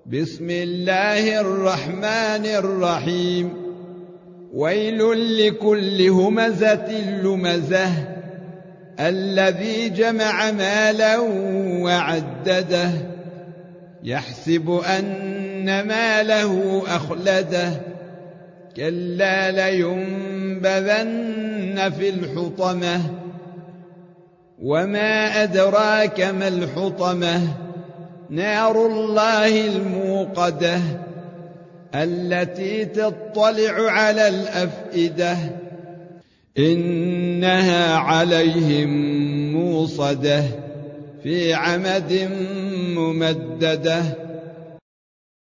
بسم الله الرحمن الرحيم. ويل لكل همزة لمزة الذي جمع مالا وعدده يحسب أن ماله أخلده كلا لينبذن في الحطمة وما أدراك ما الحطمة نار الله الموقدة التي تطلع على الأفئدة إنها عليهم موصدة في عمد ممددة.